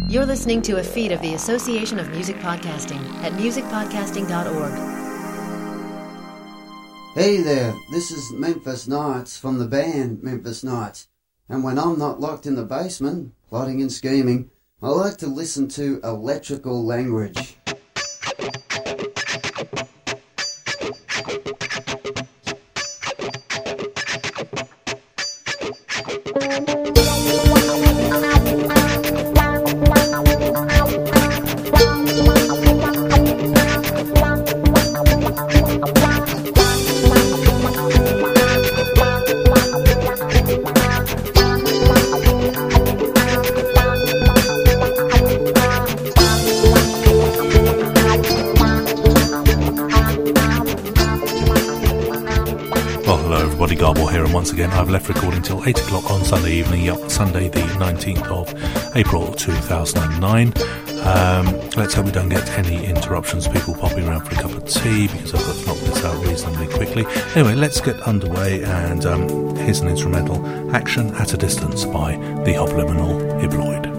You're listening to a feed of the Association of Music Podcasting at musicpodcasting.org. Hey there, this is Memphis Nights from the band Memphis Nights. And when I'm not locked in the basement, plotting and scheming, I like to listen to Electrical Language. Once again, I've left recording till 8 o'clock on Sunday evening, Sunday the 19th of April 2009. Let's hope we don't get any interruptions, people popping around for a cup of tea, because I've got to knock this out reasonably quickly. Anyway, let's get underway, and here's an instrumental, Action at a Distance by the Hopliminal Hibloid.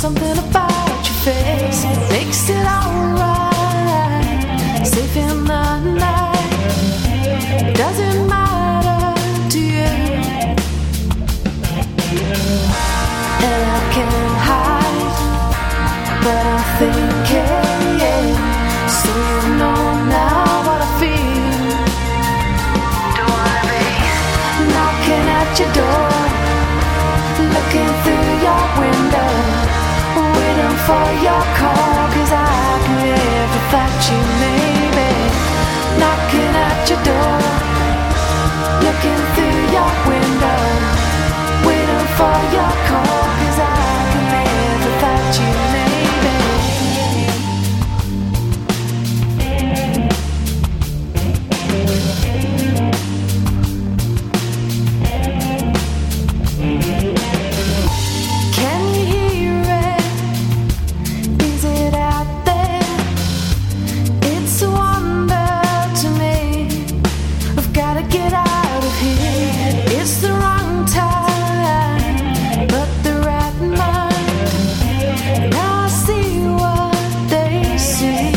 something about your face makes it alright. Safe in the night, doesn't matter to you. And I can't hide, but I'm thinking, so you know now what I feel. Don't wanna be knocking at your door, looking through your window, waiting for your call, 'cause I can live without you, maybe. Knocking at your door, looking through your window, waiting for your call, 'cause I can live without you, maybe. Can you hear it? Is it out there? It's a wonder to me. I've gotta get out of here. It's the wrong time, but the right mind. Now I see what they see.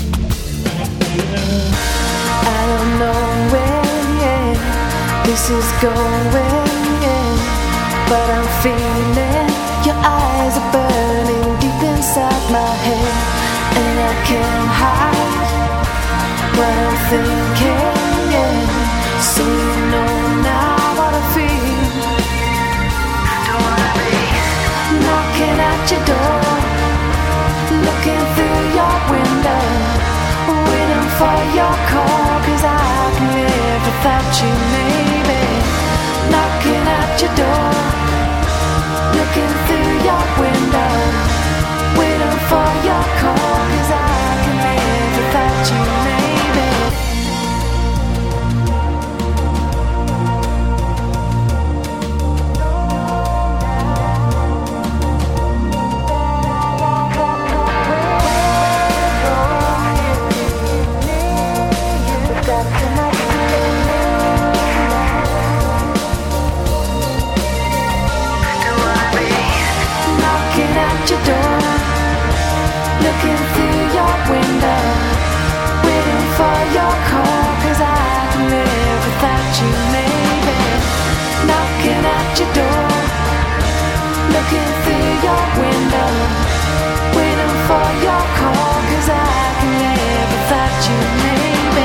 I don't know where this is going, but I'm feeling your eyes are burning deep inside my head, and I can't hide what I'm thinking, so you know now what I feel. Don't wanna be knocking at your door, looking through your window, waiting for your call, 'cause I can live without you, maybe. Knocking at your door, looking through your window, waiting for your call, 'cause I can live without you, maybe. Knocking at your door, looking through your window, waiting for your call, 'cause I can live without you, maybe. Knocking at your door, looking through your window, waiting for your call, 'cause I can live without you, maybe.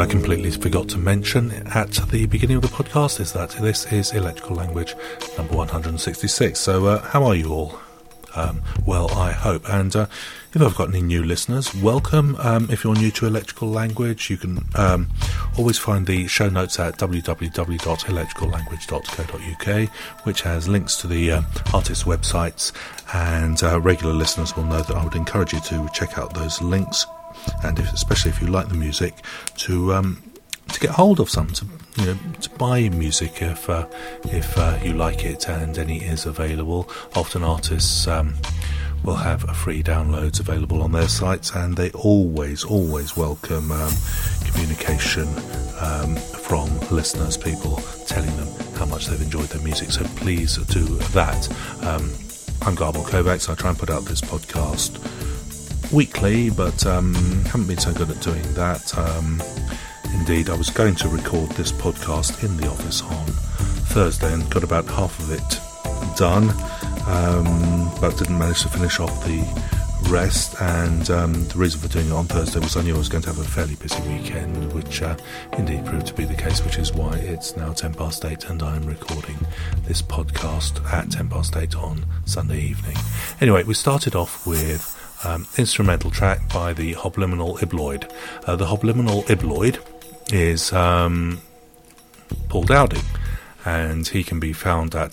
completely forgot to mention at the beginning of the podcast is that this is Electrical Language number 166. So how are you all? Well, I hope. And if I've got any new listeners, welcome. If you're new to Electrical Language, you can always find the show notes at www.electricallanguage.co.uk, which has links to the artists' websites, and regular listeners will know that I would encourage you to check out those links, and especially if you like the music, to get hold of some, to buy music if you like it, and any is available. Often artists will have free downloads available on their sites, and they always welcome communication from listeners, people telling them how much they've enjoyed their music. So please do that. I'm Gabor Kovacs. I try and put out this podcast weekly, but haven't been so good at doing that. Indeed, I was going to record this podcast in the office on Thursday and got about half of it done, but didn't manage to finish off the rest. And the reason for doing it on Thursday was I knew I was going to have a fairly busy weekend, which indeed proved to be the case, which is why it's now 8:10 and I'm recording this podcast at 8:10 on Sunday evening. Anyway, we started off with instrumental track by the Hobliminal Ibloid. The Hobliminal Ibloid is Paul Dowding, and he can be found at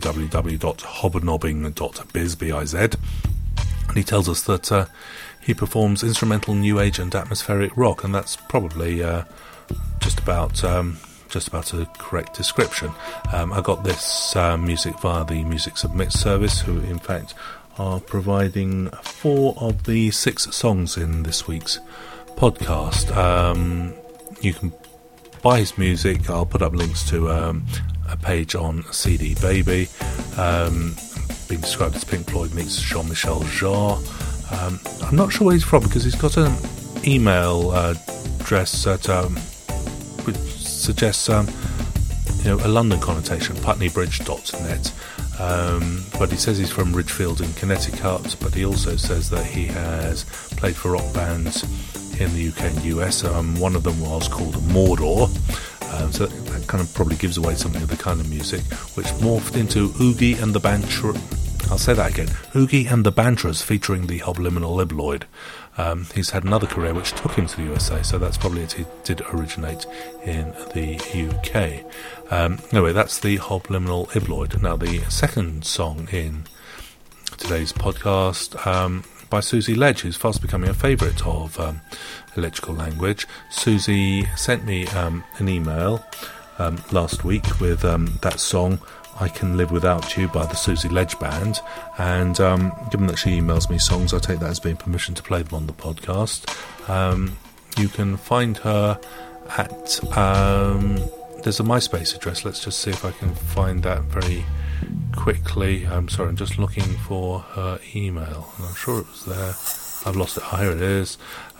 www.hobnobbing.biz, and he tells us that he performs instrumental new age and atmospheric rock, and that's probably just about a correct description. I got this music via the Music Submit service, who in fact are providing 4 of the 6 songs in this week's podcast. You can buy his music. I'll put up links to a page on CD Baby, being described as Pink Floyd meets Jean-Michel Jarre. I'm not sure where he's from, because he's got an email address that which suggests a London connotation, putneybridge.net. But he says he's from Ridgefield in Connecticut, but he also says that he has played for rock bands in the UK and US. One of them was called Mordor, so that kind of probably gives away something of the kind of music, which morphed into Oogie and the Bantras. I'll say that again, Oogie and the Bantras, featuring the Hobliminal Ibloid. He's had another career which took him to the USA, so that's probably it. He did originate in the UK. Anyway, that's the Hobliminal Ibloid. Now, the second song in today's podcast, by Susie Ledge, who's fast becoming a favourite of Electrical Language. Susie sent me an email last week with that song, I Can Live Without You, by the Susie Ledge Band, and given that she emails me songs, I take that as being permission to play them on the podcast. You can find her at there's a MySpace address. Let's just see if I can find that very quickly. I'm sorry, I'm just looking for her email, and I'm sure it was there. I've lost it. Here it is.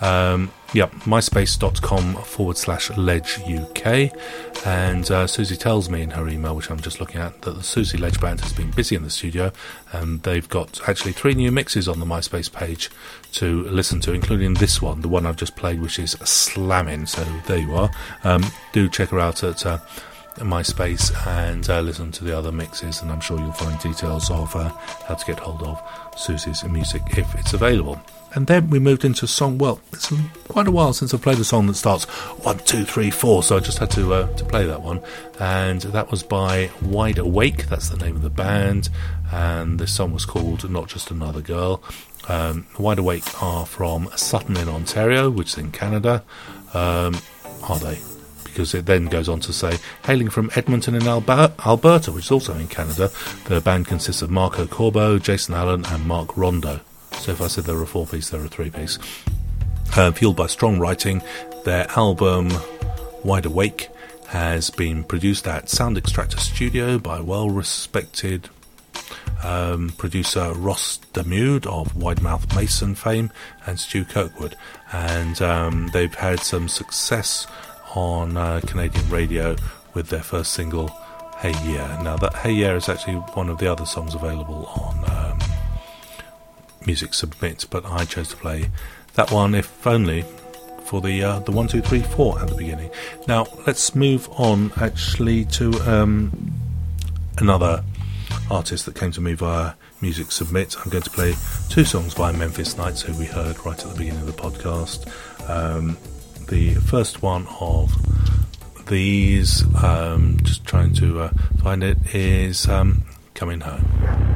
myspace.com/LedgeUK. And Susie tells me in her email, which I'm just looking at, that the Susie Ledge Band has been busy in the studio, and they've got actually 3 new mixes on the MySpace page to listen to, including this one, the one I've just played, which is slamming. So there you are. Do check her out at MySpace and listen to the other mixes, and I'm sure you'll find details of how to get hold of Susie's music if it's available. And then we moved into a song. Well, it's quite a while since I've played a song that starts 1, 2, 3, 4, so I just had to play that one, and that was by Wide Awake. That's the name of the band, and the song was called Not Just Another Girl. Wide Awake are from Sutton in Ontario, which is in Canada. Are they? Because it then goes on to say, hailing from Edmonton in Alberta, which is also in Canada, the band consists of Marco Corbo, Jason Allen and Mark Rondo. So if I said there were a 4-piece, there are a 3-piece. Fueled by strong writing, their album Wide Awake has been produced at Sound Extractor Studio by well-respected producer Ross Damude of Widemouth Mason fame and Stu Kirkwood. And they've had some success on Canadian radio with their first single, Hey Yeah. Now, that Hey Yeah is actually one of the other songs available on Music Submit, but I chose to play that one, if only for the 1, 2, 3, 4 at the beginning. Now let's move on actually to another artist that came to me via Music Submit. I'm going to play 2 songs by Memphis Knights, who we heard right at the beginning of the podcast. The first one of these, just trying to find it, is Coming Home.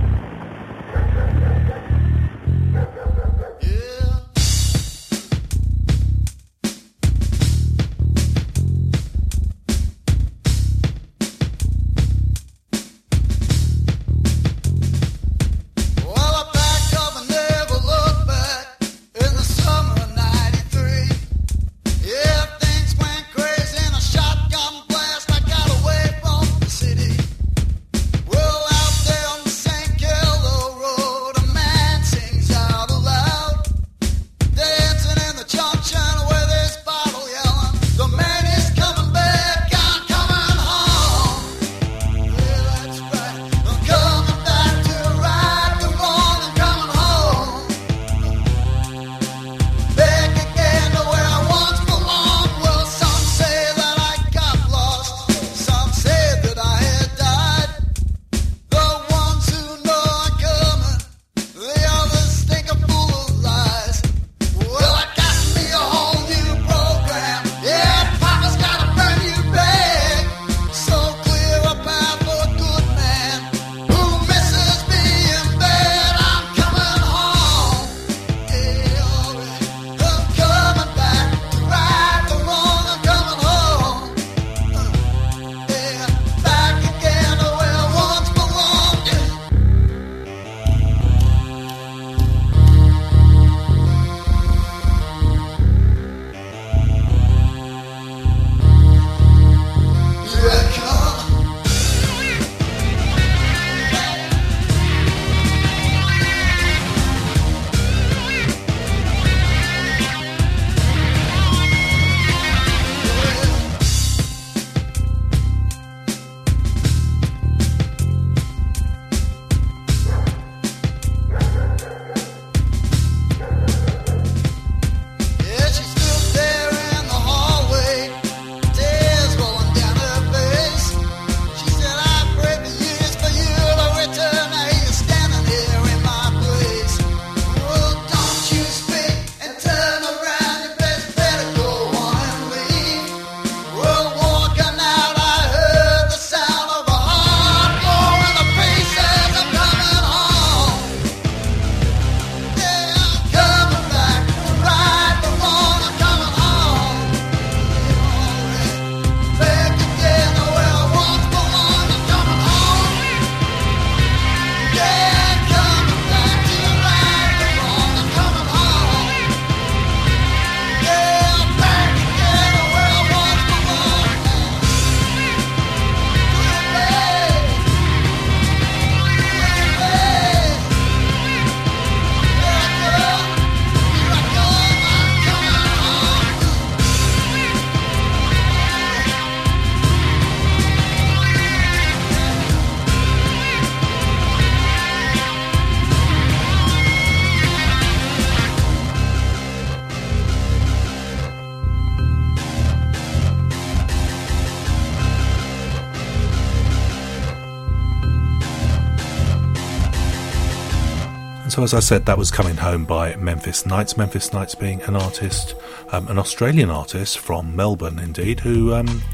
So as I said, that was Coming Home by Memphis Knights. Memphis Knights being an artist, an Australian artist from Melbourne indeed, who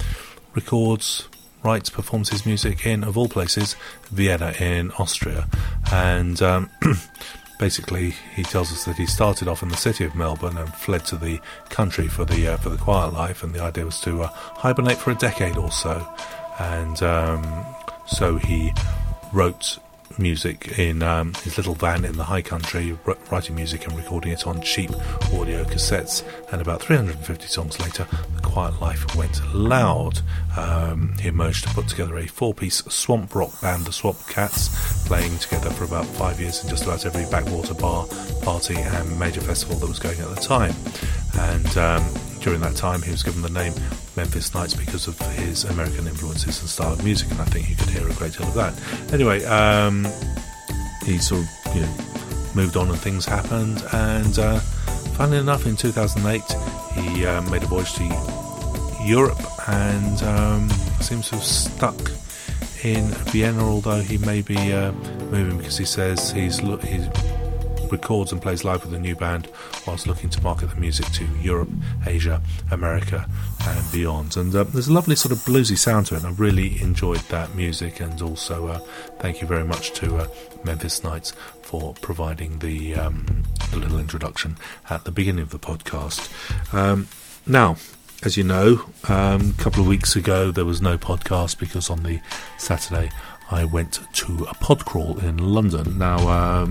records, writes, performs his music in, of all places, Vienna in Austria. And basically he tells us that he started off in the city of Melbourne and fled to the country for the quiet life, and the idea was to hibernate for a decade or so. And so he wrote music in his little van in the high country, writing music and recording it on cheap audio cassettes, and about 350 songs later the quiet life went loud. He emerged to put together a 4-piece swamp rock band, the Swamp Cats, playing together for about 5 years in just about every backwater bar, party and major festival that was going at the time. And during that time he was given the name Memphis Knights because of his American influences and style of music, and I think you could hear a great deal of that. Anyway, he sort of moved on and things happened, and funnily enough in 2008 he made a voyage to Europe and seems to have stuck in Vienna, although he may be moving, because he says he records and plays live with a new band whilst looking to market the music to Europe, Asia, America and beyond. And there's a lovely sort of bluesy sound to it, and I really enjoyed that music. And also thank you very much to Memphis Nights for providing the little introduction at the beginning of the podcast. Now, as you know, a couple of weeks ago there was no podcast because on the Saturday I went to a pod crawl in London. Now,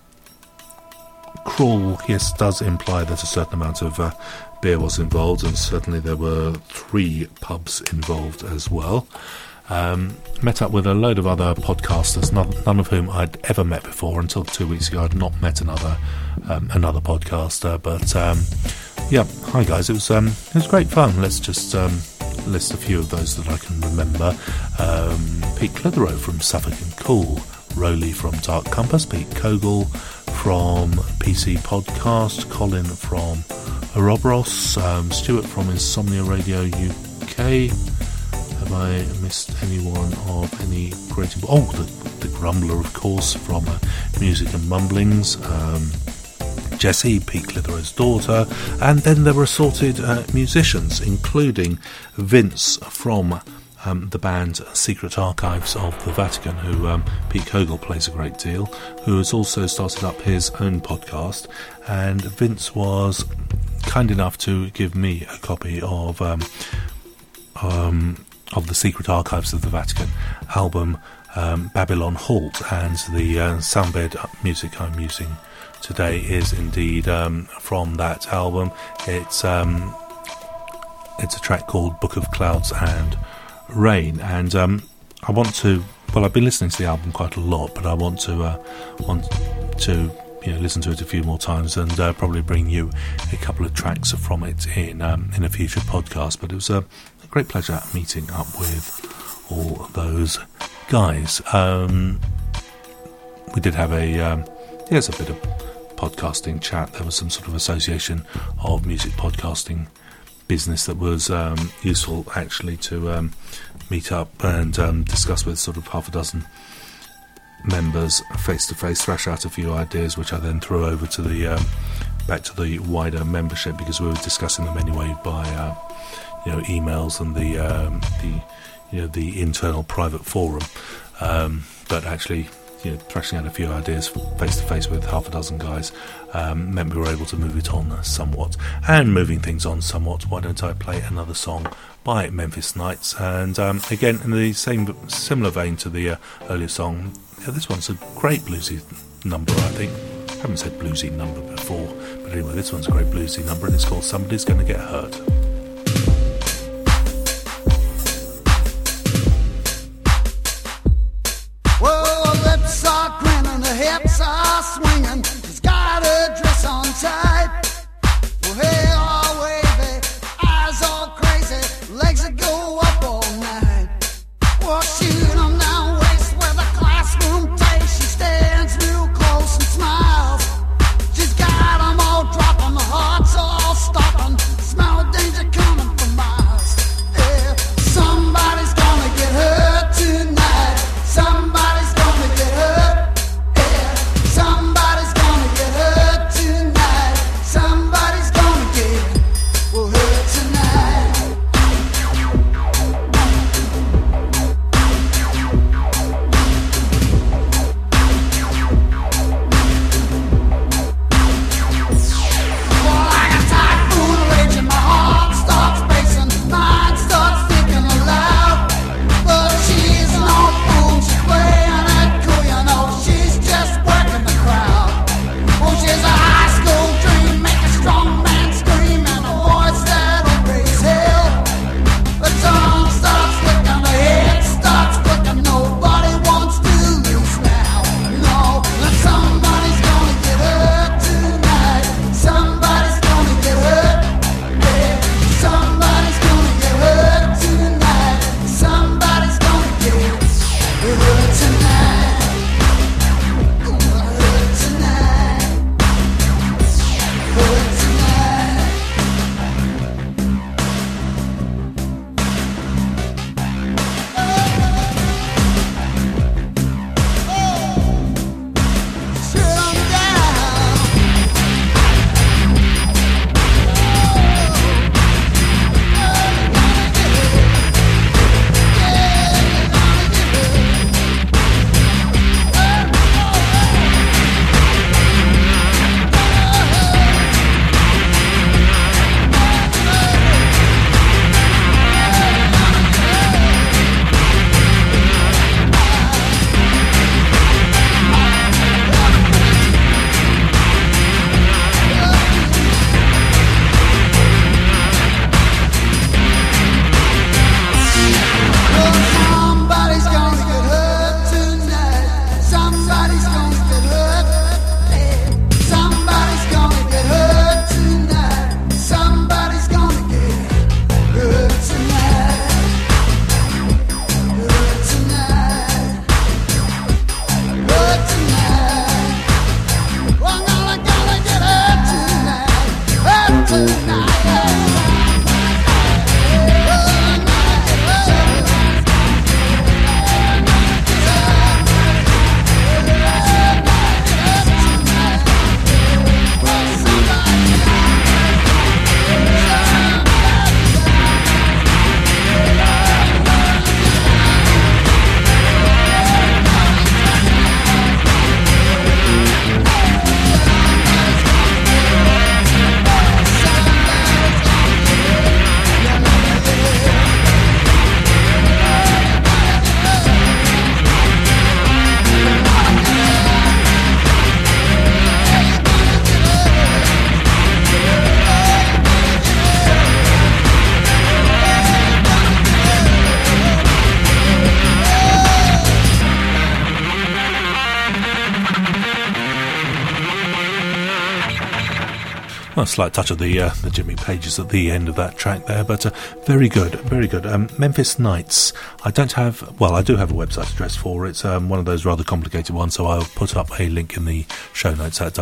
crawl, yes, does imply that a certain amount of beer was involved, and certainly there were 3 pubs involved as well. Met up with a load of other podcasters, none of whom I'd ever met before. Until 2 weeks ago I'd not met another podcaster, but yeah, hi guys, it was great fun. Let's just list a few of those that I can remember. Pete Clitheroe from Suffolk and Cool, Rowley from Dark Compass, Pete Kogel from PC Podcast, Colin from Ouroboros, Stuart from Insomnia Radio UK. Have I missed anyone of any great... the Grumbler, of course, from Music and Mumblings, Jessie, Pete Clitheroe's daughter, and then there were assorted musicians, including Vince from the band Secret Archives of the Vatican, who Pete Kogel plays a great deal, who has also started up his own podcast. And Vince was kind enough to give me a copy of the Secret Archives of the Vatican album, Babylon Halt, and the soundbed music I'm using today is indeed from that album. It's a track called Book of Clouds and Rain, and I want to, well, I've been listening to the album quite a lot, but I want to listen to it a few more times, and probably bring you a couple of tracks from it in a future podcast. But it was a great pleasure meeting up with all those guys. We did have a bit of podcasting chat. There was some sort of association of music podcasting business that was useful actually to meet up and discuss with sort of half a dozen members face to face, thrash out a few ideas, which I then threw over to the back to the wider membership, because we were discussing them anyway by emails and the internal private forum, but actually thrashing out a few ideas face to face with half a dozen guys meant we were able to move it on somewhat. And moving things on somewhat, why don't I play another song by Memphis Nights? And again, in the similar vein to the earlier song, this one's a great bluesy number, I think. I haven't said bluesy number before, but anyway, this one's a great bluesy number, and it's called Somebody's Gonna Get Hurt. Hips are swinging, he's got a dress on tight. Well, hair all wavy, eyes all crazy, legs that go up all night. Well, shoot him down waist with a classroom taste. She stands real close and smiles. She's got them all dropping, the hearts all stopping. Smell of danger Well, a slight touch of the Jimmy Pages at the end of that track there, but very good, very good. Memphis Nights. I do have a website address for it. It's one of those rather complicated ones, so I'll put up a link in the show notes at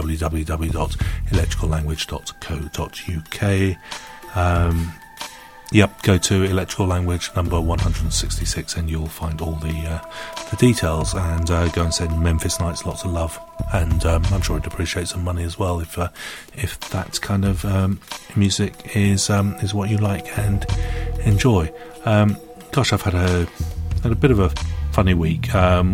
www.electricallanguage.co.uk. Go to Electrical Language number 166 and you'll find all the details, and go and send Memphis Nights lots of love, and I'm sure it'd appreciate some money as well if that kind of music is what you like and enjoy. Gosh, I've had a bit of a funny week.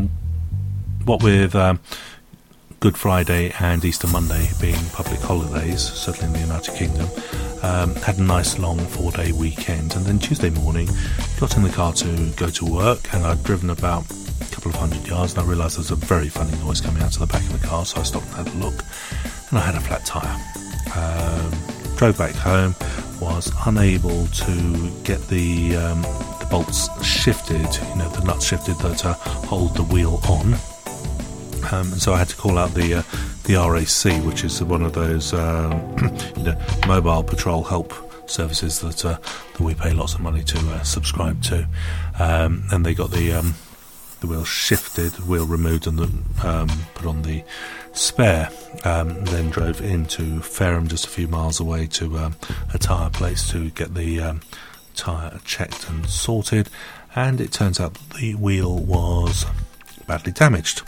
What with Good Friday and Easter Monday being public holidays, certainly in the United Kingdom, had a nice long 4-day weekend, and then Tuesday morning got in the car to go to work, and I'd driven about a couple of 100 yards and I realised there was a very funny noise coming out of the back of the car, so I stopped and had a look, and I had a flat tyre. Drove back home, was unable to get the bolts shifted, the nuts shifted that hold the wheel on. And so I had to call out the RAC, which is one of those mobile patrol help services that we pay lots of money to subscribe to. And they got the wheel shifted, the wheel removed, and put on the spare. Then drove into Fareham, just a few miles away, to a tyre place to get the tyre checked and sorted. And it turns out that the wheel was badly damaged.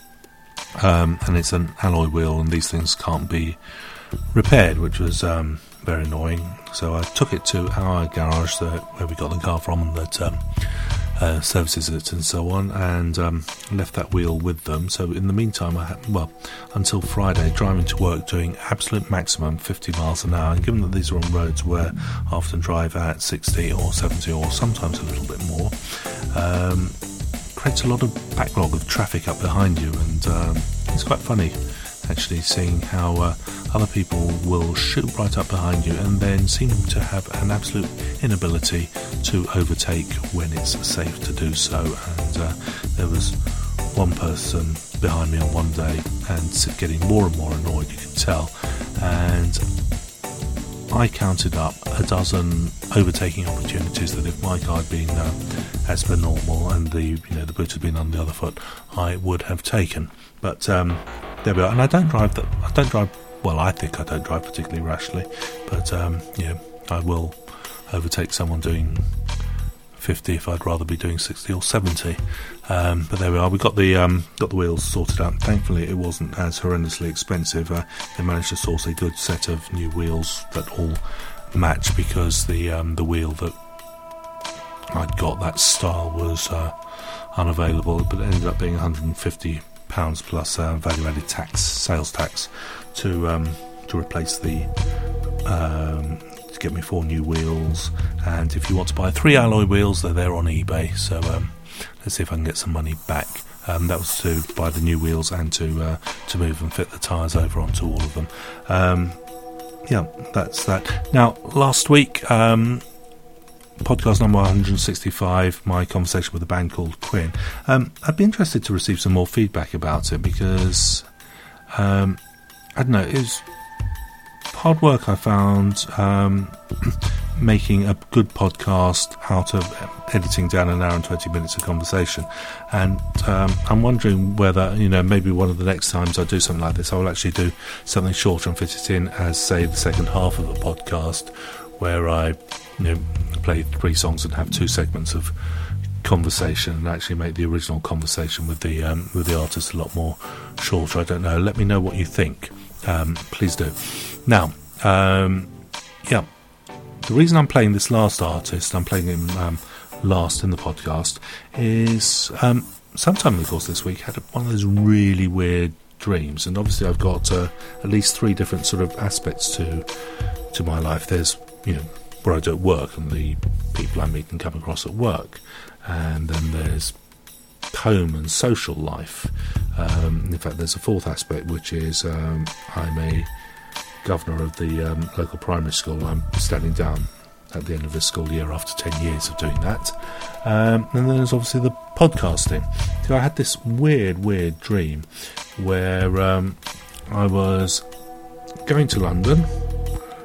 And it's an alloy wheel, and these things can't be repaired, which was very annoying. So I took it to our garage where we got the car from, that services it and so on, and left that wheel with them. So in the meantime, until Friday, driving to work doing absolute maximum 50 miles an hour, and given that these are on roads where I often drive at 60 or 70 or sometimes a little bit more, creates a lot of backlog of traffic up behind you, and it's quite funny actually seeing how other people will shoot right up behind you and then seem to have an absolute inability to overtake when it's safe to do so. And there was one person behind me on one day, and getting more and more annoyed, you can tell, and I counted up a dozen overtaking opportunities that if my car had been as per normal and the boot had been on the other foot, I would have taken. But there we are. And I don't drive. Well, I think I don't drive particularly rashly, but I will overtake someone doing 50 if I'd rather be doing 60 or 70. But there we are. We got the wheels sorted out. Thankfully, it wasn't as horrendously expensive. They managed to source a good set of new wheels that all match, because the wheel that I'd got, that style, was unavailable. But it ended up being £150 plus value-added tax, sales tax, to replace the. To get me 4 new wheels, and if you want to buy 3 alloy wheels, they're there on eBay, so let's see if I can get some money back. That was to buy the new wheels and to move and fit the tyres over onto all of them. That's that. Now, last week, podcast number 165, my conversation with a band called Quinn. I'd be interested to receive some more feedback about it, because I don't know, it was hard work, I found, making a good podcast out of editing down an hour and 20 minutes of conversation. And I'm wondering whether, maybe one of the next times I do something like this, I will actually do something shorter and fit it in as, say, the second half of the podcast, where I play 3 songs and have 2 segments of conversation, and actually make the original conversation with the artist a lot more shorter. I don't know. Let me know what you think. Please do. Now, the reason I'm playing this last artist, I'm playing him last in the podcast, is sometime in the course of this week had one of those really weird dreams. And obviously I've got at least 3 different sort of aspects to my life. There's where I do at work and the people I meet and come across at work, and then there's home and social life. In fact, there's a 4th aspect, which is I'm a governor of the local primary school. I'm standing down at the end of this school year after 10 years of doing that. And then there's obviously the podcasting. So I had this weird dream where I was going to London,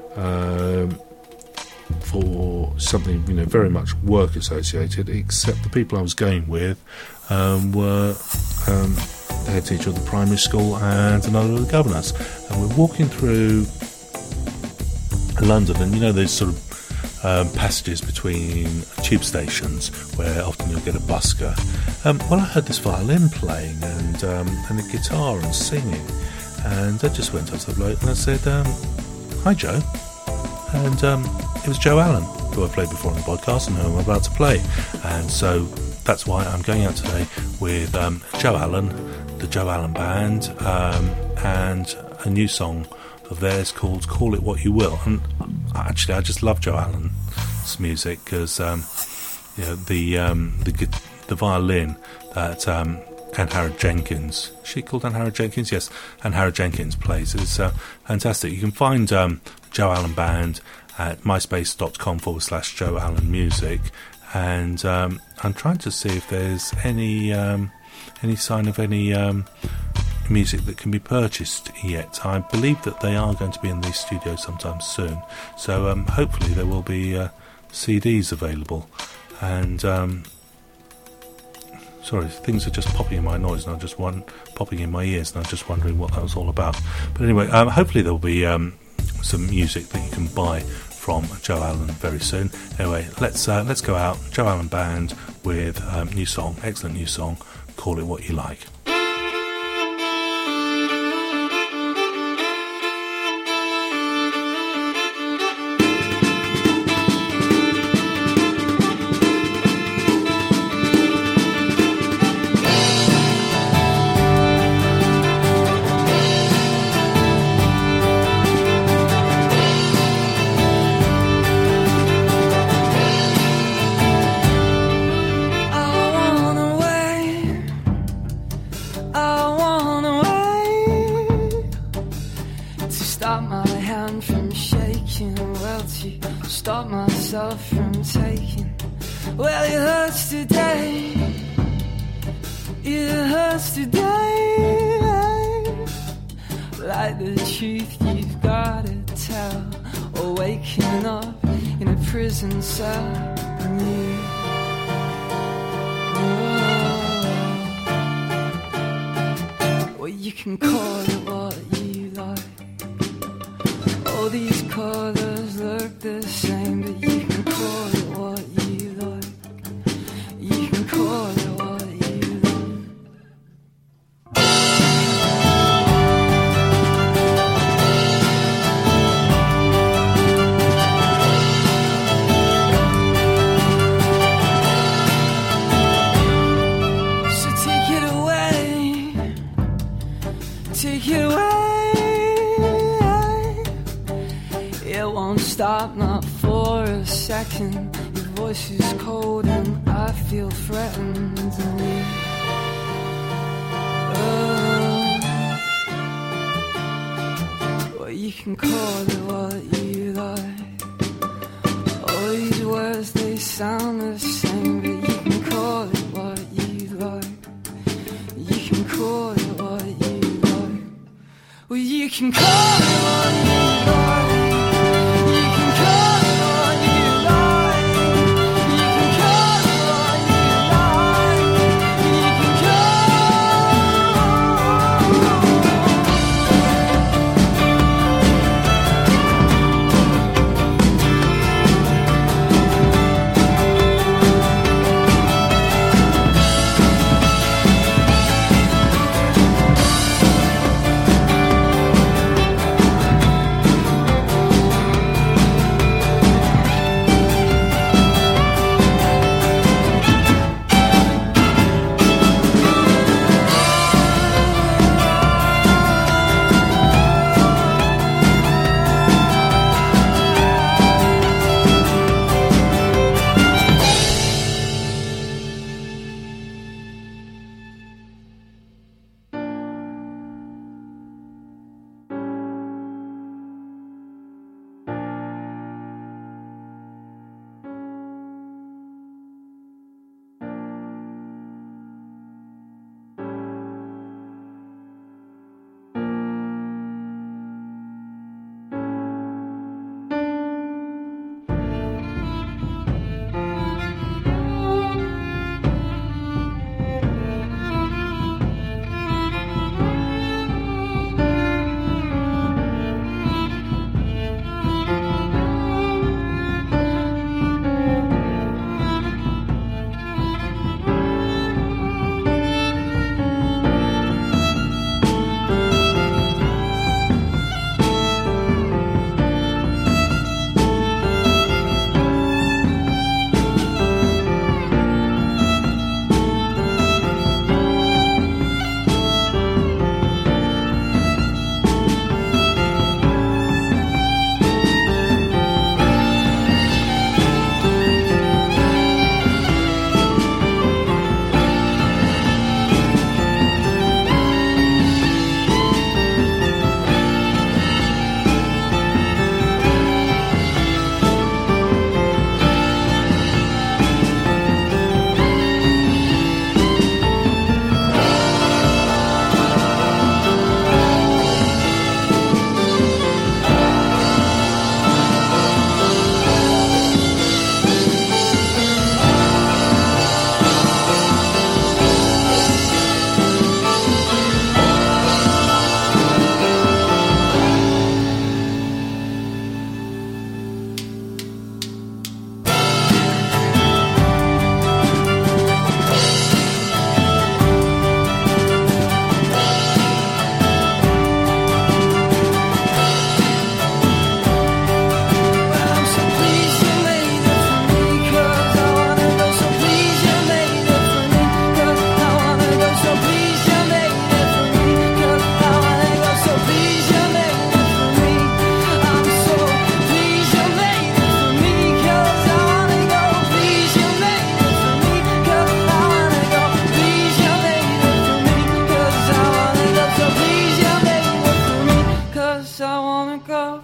for something, very much work associated, except the people I was going with were the head teacher of the primary school and another of the governors. And we're walking through London, and there's sort of passages between tube stations where often you'll get a busker. Well, I heard this violin playing and a guitar and singing, and I just went up to the bloke and I said, "Hi, Joe." And it was Joe Allen, who I've played before on the podcast and who I'm about to play. And so that's why I'm going out today with Joe Allen, the Joe Allen Band, and a new song of theirs called Call It What You Will. And actually, I just love Joe Allen's music because the violin that Anne Howard Jenkins, she called Anne Howard Jenkins? Yes, Anne Howard Jenkins plays. It's fantastic. You can find Joe Allen Band at myspace.com/Joe Allen Music, and I'm trying to see if there's any sign of any music that can be purchased yet. I believe that they are going to be in the studio sometime soon, so hopefully there will be CDs available. And sorry, things are just popping in my noise, and popping in my ears, and I'm just wondering what that was all about. But anyway, hopefully there will be some music that you can buy from Joe Allen very soon. Anyway, let's go out. Joe Allen Band with new song, excellent new song, Call It What You Like.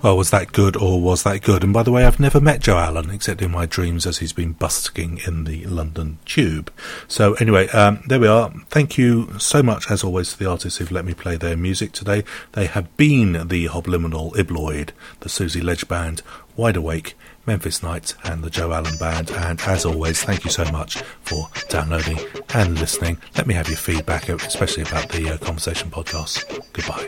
Well, was that good or was that good? And by the way, I've never met Joe Allen except in my dreams as he's been busking in the London Tube. So anyway, there we are. Thank you so much, as always, to the artists who've let me play their music today. They have been the Hobliminal Ibloid, the Susie Ledge Band, Wide Awake, Memphis Nights and the Joe Allen Band. And as always, thank you so much for downloading and listening. Let me have your feedback, especially about the Conversation podcast. Goodbye.